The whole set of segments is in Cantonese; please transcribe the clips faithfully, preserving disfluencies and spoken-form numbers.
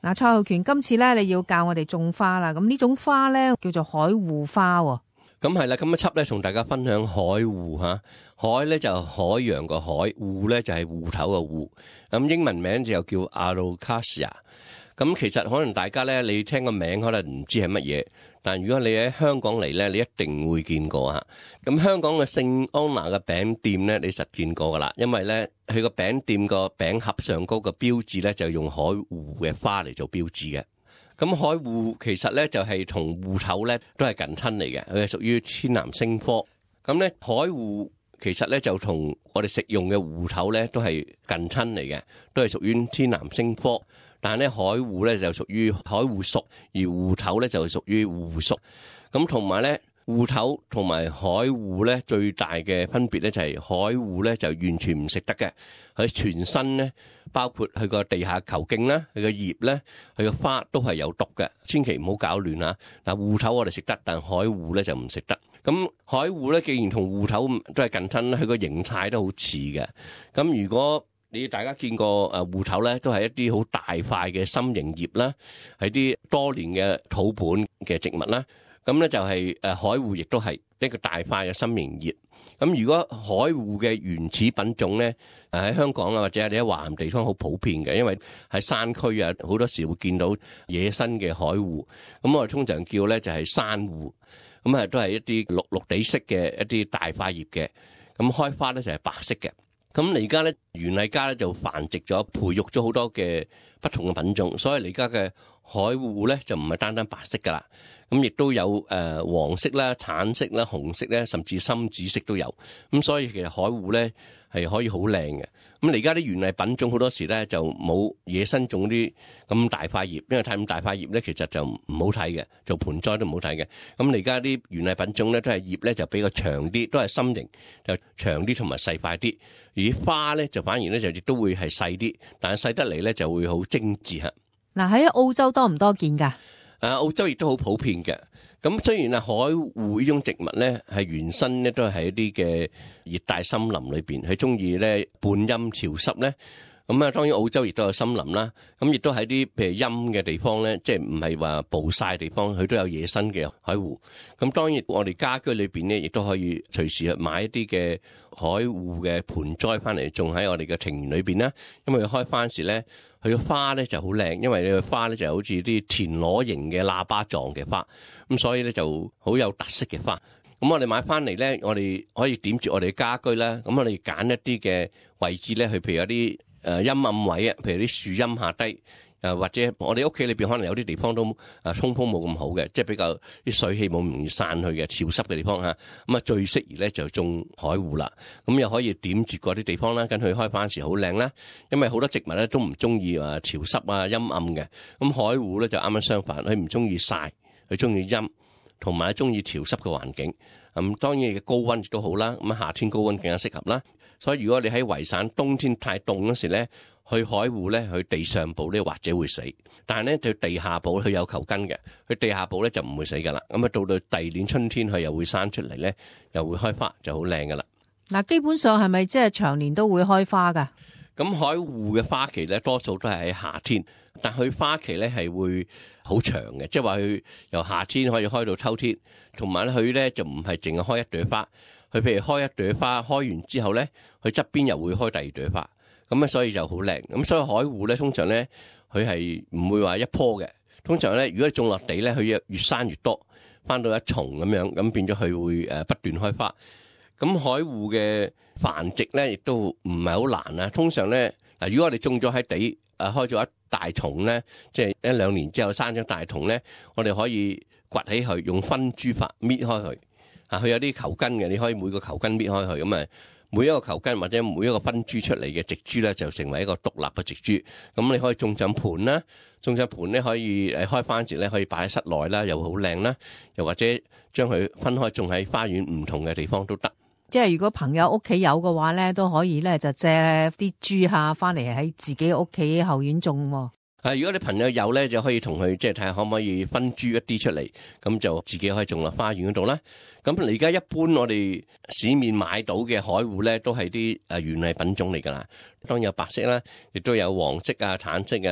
嗱，蔡浩權，今次咧你要教我哋種花啦，咁呢種花咧叫做海芋花喎。 咁係啦，咁一輯咧同大家分享海芋吓，海咧就海洋個海，芋咧就係芋頭個芋，咁英文名就叫 Alocasia。咁其實可能大家咧，你聽個名可能唔知係乜嘢，但如果你喺香港嚟咧，你一定會見過吓。咁香港嘅聖安娜嘅餅店咧，你實見過噶啦，因為咧佢個餅店個餅盒上高個標誌咧就用海芋嘅花嚟做標誌嘅。咁海芋其實咧就係同芋頭咧都係近親嚟嘅，佢係屬於天南星科。咁咧海芋其實咧就同我哋食用嘅芋頭咧都係近親嚟嘅，都係屬於天南星科。但係咧海芋咧就屬於海芋屬，而芋頭咧就屬於芋屬。咁同埋咧芋頭同埋海芋咧最大嘅分別咧就係海芋咧就完全唔食得嘅，佢全身咧包括佢個地下球莖啦、佢個葉咧、佢個花都係有毒嘅，千祈唔好搞亂啊！嗱，芋頭我哋食得，但海芋咧就唔食得。咁海芋咧既然同芋頭都係近親，佢個形態都好似嘅。咁如果你大家見過誒芋頭咧，都係一啲好大塊嘅心形葉啦，係啲多年嘅土本嘅植物啦。咁咧就係誒海芋亦都係一個大塊嘅心形葉。咁如果海芋嘅原始品種咧，誒喺香港啊或者你喺華南地方好普遍嘅，因為喺山區啊好多時會見到野生嘅海芋。咁我哋通常叫咧就係山芋。咁啊都係一啲綠綠地色嘅一啲大塊葉嘅。咁開花咧就係白色嘅。咁而家咧園藝家咧就繁殖咗、培育咗好多嘅不同嘅品種，所以而家嘅海芋咧就唔係單單白色噶啦，咁亦都有誒黃色啦、橙色啦、紅色咧，甚至深紫色都有。咁所以其實海芋咧係可以好靚嘅。咁而家啲園藝品種好多時咧就冇野生種啲咁大塊葉，因為睇咁大塊葉咧其實就唔好睇嘅，做盆栽都唔好睇嘅。咁而家啲園藝品種咧都係葉咧就比較長啲，都係心形就長啲同埋細塊啲。而花咧就反而咧就亦都會係細啲，但係細得嚟咧就會好精緻嚇。 嗱，喺澳洲多唔多見㗎？ 啊，澳洲亦都好普遍嘅。咁雖然啊海芋呢種植物咧係原生咧都係喺一啲嘅熱帶森林裏邊，佢中意咧半陰潮濕咧。咁啊，當然澳洲亦都有森林啦，咁亦都喺啲譬如陰嘅地方咧，即係唔係話暴曬地方，佢都有野生嘅海芋。咁當然我哋家居裏邊咧，亦都可以隨時去買一啲嘅海芋嘅盆栽翻嚟種喺我哋嘅庭園裏邊啦。因為佢開翻時咧，佢嘅花咧就好靚，因為你嘅花咧就好似啲田螺形嘅喇叭狀嘅花，咁所以咧就好有特色嘅花。咁我哋買翻嚟咧，我哋可以點住我哋嘅家居啦。咁我哋揀一啲嘅位置咧，去譬如有啲誒陰暗位啊，譬如啲樹蔭下低，誒或者我哋屋企裏邊可能有啲地方都誒通風冇咁好嘅，即係比較啲水氣冇咁容易散去嘅潮濕嘅地方嚇，咁啊最適宜咧就種海芋啦。咁又可以點住嗰啲地方啦，跟佢開花時好靚啦。因為好多植物咧都唔中意話潮濕啊陰暗嘅，咁海芋咧就啱啱相反，佢唔中意曬，佢中意陰，同埋中意潮濕嘅環境。咁當然嘅高溫亦都好啦，咁夏天高溫更加適合啦。所以如果你喺維省冬天太凍嗰時咧，去海芋咧，去地上部咧或者會死，但係咧佢地下部佢有球根嘅，佢地下部咧就唔會死噶啦。咁啊到到第二年春天佢又會生出嚟咧，又會開花就好靚噶啦。 嗱，基本上係咪即係長年都會開花噶？ 咁海芋嘅花期咧多數都係喺夏天，但佢花期咧係會好長嘅，即係話佢由夏天可以開到秋天，同埋咧佢咧就唔係淨係開一朵花。佢譬如開一朵花，開完之後咧，佢側邊又會開第二朵花，咁咧所以就好靚。咁所以海芋咧通常咧，佢係唔會話一棵嘅。通常咧，如果你種落地咧，佢越越生越多，翻到一叢咁樣，咁變咗佢會誒不斷開花。咁海芋嘅繁殖咧，亦都唔係好難啊。通常咧，嗱，如果我哋種咗喺地，誒開咗一大叢咧，即係一兩年之後生咗大叢咧，我哋可以掘起佢，用分株法搣開佢。啊，佢有啲球根嘅，你可以每個球根搣開佢，咁啊每一個球根或者每一個分株出嚟嘅植株咧，就成為一個獨立嘅植株。咁你可以種上盆啦，種上盆咧可以誒開花時咧可以擺喺室內啦，又好靚啦。又或者將佢分開種喺花園唔同嘅地方都得。 即係如果朋友屋企有嘅話咧，都可以咧就借啲株下翻嚟喺自己屋企後院種。 啊，如果你朋友有咧，就可以同佢即係睇下可唔可以分株一啲出嚟，咁就自己可以種落花園嗰度啦。咁而家一般我哋市面買到嘅海芋咧，都係啲誒園藝品種嚟㗎啦。當然有白色啦，亦都有黃色啊、橙色啊、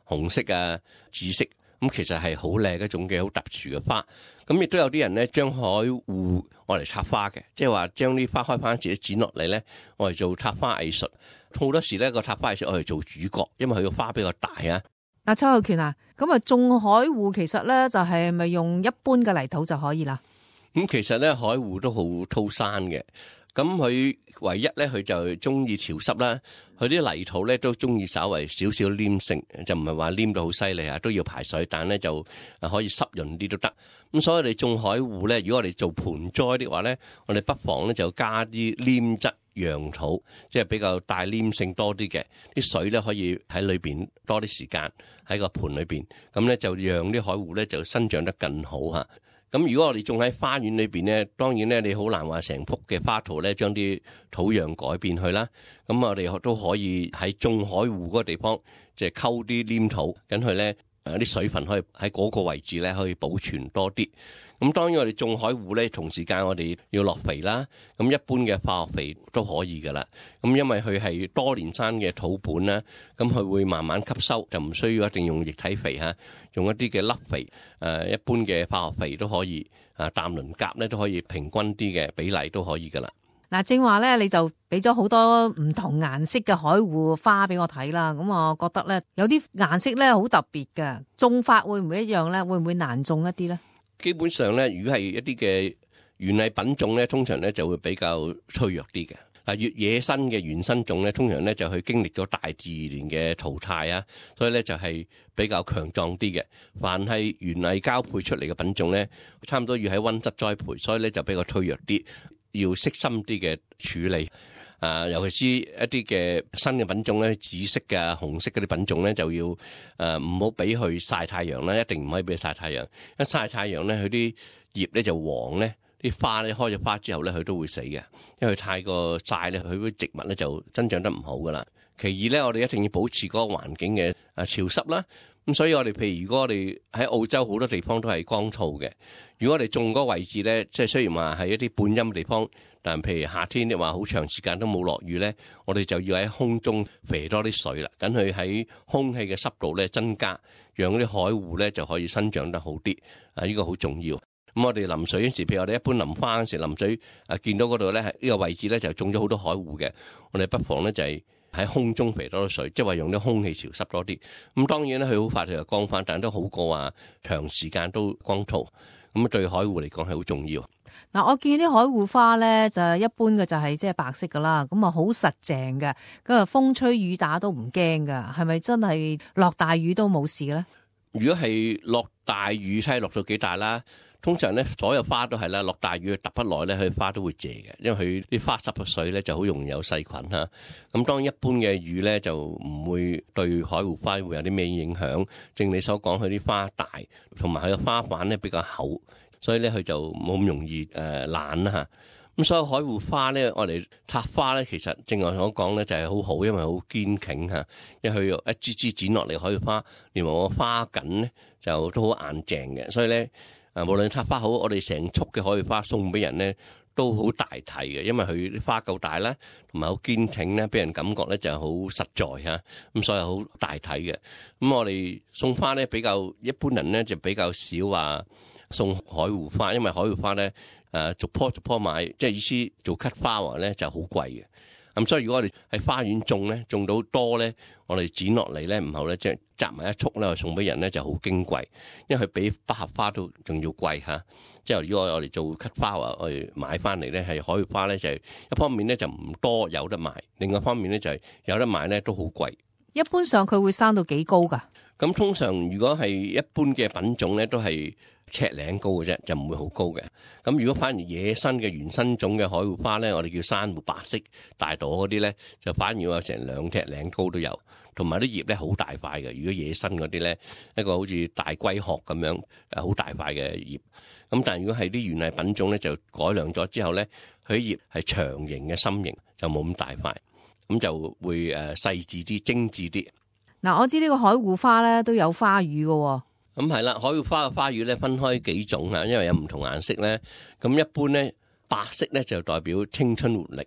紅色啊、紫色，咁其實係好靚一種嘅好特殊嘅花。咁亦都有啲人咧將海芋愛嚟插花嘅，即係話將啲花開翻自己剪落嚟咧，愛嚟做插花藝術。好多時咧個插花藝術愛嚟做主角，因為佢個花比較大啊。 嗱，邱有權啊，咁啊種海芋其實咧就係咪用一般嘅泥土就可以啦？ 咁其實咧海芋都好粗生嘅，咁佢唯一咧佢就中意潮濕啦，佢啲泥土咧都中意稍為少少黏性，就唔係話黏到好犀利啊，都要排水，但咧就可以濕潤啲都得。咁所以你種海芋咧，如果我哋做盆栽的話咧，我哋不妨咧就加啲黏質楊土，即係比較帶黏性多啲嘅，啲水咧可以喺裏邊多啲時間喺個盆裏邊，咁咧就讓啲海芋咧就生長得更好嚇。咁如果我哋種喺花園裏邊咧，當然咧你好難話成幅嘅花圖咧將啲土壤改變去啦。咁我哋都可以喺種海芋嗰個地方，即係溝啲黏土，咁佢咧誒啲水分可以喺嗰個位置咧可以保存多啲。咁當然我哋種海芋咧，同時間我哋要落肥啦。咁一般嘅化學肥都可以噶啦。咁因為佢係多年生嘅土本啦，咁佢會慢慢吸收，就唔需要一定用液體肥嚇，用一啲嘅粒肥，誒一般嘅化學肥都可以，啊氮磷鉀咧都可以平均啲嘅比例都可以噶啦。 嗱，正話咧，你就俾咗好多唔同顏色嘅海芋花俾我睇啦。咁我覺得咧，有啲顏色咧好特別嘅，種法會唔會一樣咧？會唔會難種一啲咧？基本上咧，如果係一啲嘅園藝品種咧，通常咧就會比較脆弱啲嘅。嗱，越野生嘅原生種咧，通常咧就去經歷咗大自然嘅淘汰啊，所以咧就係比較強壯啲嘅。凡係園藝交配出嚟嘅品種咧，差唔多要喺溫室栽培，所以咧就比較脆弱啲，要悉心啲嘅處理。啊，尤其是一啲嘅新嘅品種咧，紫色嘅、紅色嗰啲品種咧，就要誒唔好俾佢曬太陽啦，一定唔可以俾佢曬太陽。一曬太陽咧，佢啲葉咧就黃咧，啲花咧開咗花之後咧，佢都會死嘅，因為佢太過曬咧，佢啲植物咧就增長得唔好噶啦。其二咧，我哋一定要保持嗰個環境嘅誒潮濕啦。咁所以我哋譬如如果我哋喺澳洲好多地方都係乾燥嘅，如果我哋種嗰個位置咧，即係雖然話係一啲半陰嘅地方，但譬如夏天你話好長時間都冇落雨咧，我哋就要喺空中肥多啲水啦，等佢喺空氣嘅濕度咧增加，讓嗰啲海芋咧就可以生長得好啲。啊，呢個好重要。咁我哋淋水嗰時，譬如我哋一般淋花嗰時淋水，啊見到嗰度咧係呢個位置咧就種咗好多海芋嘅，我哋不妨咧就係喺空中肥多啲水，即係話用啲空氣潮濕多啲。咁當然咧，佢好快就乾翻，但都好過話長時間都乾燥。咁對海芋嚟講係好重要。 嗱，我見啲海芋花咧就一般嘅就係即係白色噶啦，咁啊好實淨嘅，咁啊風吹雨打都唔驚噶，係咪真係落大雨都冇事咧？ 如果係落大雨，睇落到幾大啦。通常咧，所有花都係啦，落大雨揼不耐咧，佢花都會謝嘅，因為佢啲花濕咗水咧，就好容易有細菌嚇。咁當一般嘅雨咧，就唔會對海芋花會有啲咩影響。正你所講，佢啲花大，同埋佢嘅花瓣咧比較厚，所以咧佢就冇咁容易誒爛啦嚇。咁所有海芋花咧，我哋插花咧，其實正如我所講咧，就係好好，因為好堅挺嚇，因為佢一支支剪落嚟海芋花，連埋個花梗咧就都好硬淨嘅，所以咧。啊，無論插花好，我哋成束嘅海芋花送俾人咧，都好大體嘅，因為佢啲花夠大啦，同埋好堅挺咧，俾人感覺咧就係好實在嚇，咁所以好大體嘅。咁我哋送花咧比較一般人咧就比較少話送海芋花，因為海芋花咧誒逐棵逐棵買，即係意思做cut flower咧就好貴嘅。咁所以如果我哋喺花園種咧，種到多咧，我哋剪落嚟咧，唔好咧，即係摘埋一束咧，送俾人咧就好矜貴，因為佢比百合花都仲要貴嚇。即係如果我哋做cut flower，我哋買翻嚟咧係海芋花咧，就係一方面咧就唔多有得賣，另外一方面咧就係有得賣咧都好貴。 一般上佢會生到幾高㗎？ 咁通常如果係一般嘅品種咧，都係尺零高嘅啫，就唔會好高嘅。咁如果反而野生嘅原生種嘅海芋花咧，我哋叫珊瑚白色大朵嗰啲咧，就反而有成兩尺零高都有，同埋啲葉咧好大塊嘅。如果野生嗰啲咧，一個好似大龜殼咁樣誒，好大塊嘅葉。咁但係如果係啲園藝品種咧，就改良咗之後咧，佢啲葉係長形嘅心形，就冇咁大塊，咁就會誒細緻啲、精緻啲。 嗱，我知呢個海芋花咧都有花語嘅。 咁係啦，海芋花嘅花語咧分開幾種啊，因為有唔同顏色咧。咁一般咧，白色咧就代表青春活力，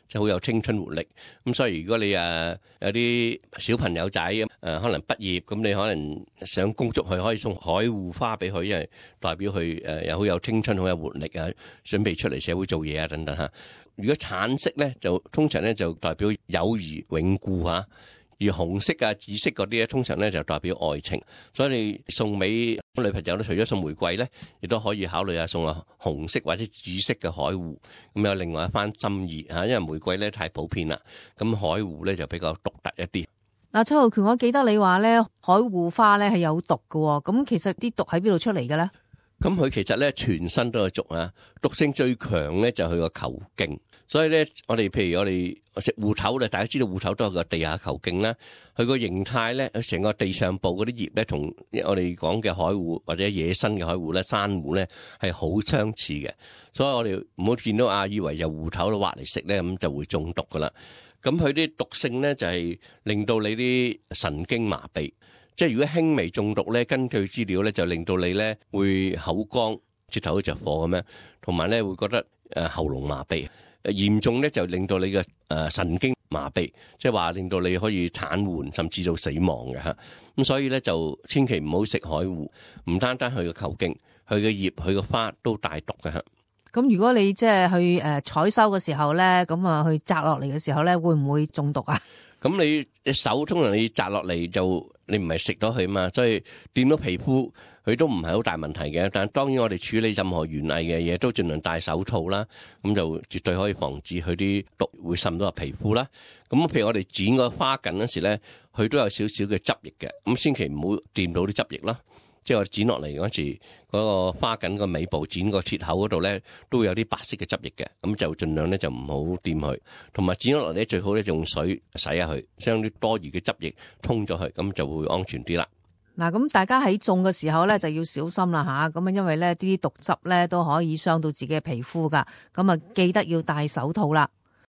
就好有青春活力。咁所以如果你誒有啲小朋友仔誒可能畢業，咁你可能想恭祝佢可以送海芋花俾佢，因為代表佢誒又好有青春、好有活力啊，準備出嚟社會做嘢啊等等嚇。如果橙色咧，就通常咧就代表友誼永固嚇。而紅色啊、紫色嗰啲咧，通常咧就代表愛情，所以你送俾女朋友咧，除咗送玫瑰咧，亦都可以考慮下送啊紅色或者紫色嘅海芋，咁有另外一番心意嚇。因為玫瑰咧太普遍啦，咁海芋咧就比較獨特一啲。 嗱，蔡浩權，我記得你話咧海芋花咧係有毒嘅，咁其實啲毒喺邊度出嚟嘅咧？ 咁佢其實咧全身都有毒啊，毒性最強咧就係佢個球莖。所以咧，我哋譬如我哋食芋頭咧，大家知道芋頭都有個地下球莖啦。佢個形態咧，佢成個地上部嗰啲葉咧，同我哋講嘅海芋或者野生嘅海芋咧、山芋咧係好相似嘅。所以我哋唔好見到啊，以為有芋頭都挖嚟食咧，咁就會中毒噶啦。咁佢啲毒性咧就係令到你啲神經麻痹。即係如果輕微中毒咧，根據資料咧就令到你咧會口乾、舌頭着火咁樣，同埋咧會覺得誒喉嚨麻痹。嚴重咧就令到你嘅誒神經麻痹，即係話令到你可以癱瘓甚至到死亡嘅嚇。咁所以咧就千祈唔好食海芋，唔單單佢嘅球莖，佢嘅葉、佢嘅花都帶毒嘅嚇。 咁如果你即係去誒採收嘅時候咧，咁啊去摘落嚟嘅時候咧，會唔會中毒啊？咁你隻手通常你摘落嚟就你唔係食咗佢嘛，所以掂到皮膚。佢都唔係好大問題嘅，但係當然我哋處理任何園藝嘅嘢都盡量戴手套啦，咁就絕對可以防止佢啲毒會滲到入皮膚啦。咁譬如我哋剪個花茎嗰時咧，佢都有少少嘅汁液嘅，咁千祈唔好掂到啲汁液啦。即係我剪落嚟嗰時，嗰個花茎個尾部剪個切口嗰度咧，都會有啲白色嘅汁液嘅，咁就盡量咧就唔好掂佢。同埋剪落嚟咧，最好咧用水洗下佢，將啲多餘嘅汁液通咗佢，咁就會安全啲啦。 嗱，咁大家喺種嘅時候咧就要小心啦吓，咁啊因為咧啲毒汁咧都可以傷到自己嘅皮膚噶，咁啊記得要戴手套啦。